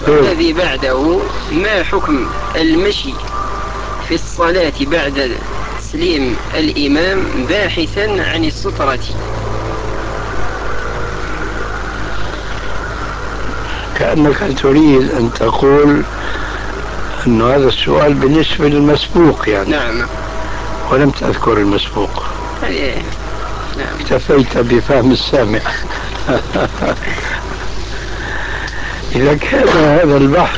الذي بعده ما حكم المشي في الصلاة بعد تسليم الإمام باحثا عن السترة؟ كأنك تريد أن تقول أن هذا السؤال بالنسبة للمسبوق يعني. نعم. ولم تذكر المسبوق. نعم. اكتفيت بفهم السامع. إذا كان هذا البحث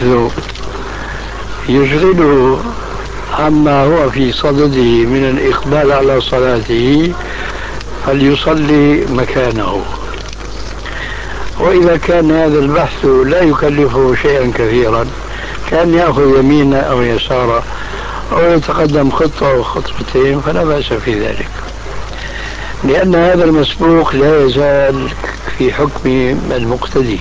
يشغله عما هو في صدده من الإقبال على صلاته فليصلي مكانه. وإذا كان هذا البحث لا يكلفه شيئا كثيرا كان يأخذ يمينا أو يسارا أو يتقدم خطوة أو خطوتين فلا بأس في ذلك، لأن هذا المسبوق لا يزال في حكم المقتدي،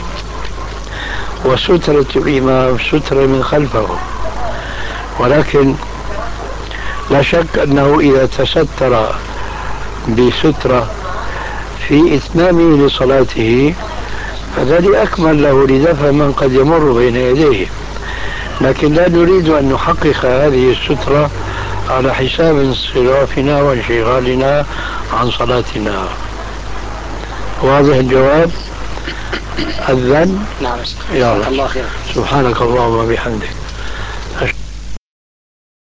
وسترة الإمام سترة من خلفه. ولكن لا شك أنه إذا تستر بسترة في إتمامه لصلاته فذلك أكمل له لدفع من قد يمر بين يديه، لكن لا نريد أن نحقق هذه السترة على حساب انصرافنا وانشغالنا عن صلاتنا. واضح الجواب؟ أذن؟ نعم. يلا. سبحانك اللهم وبحمدك.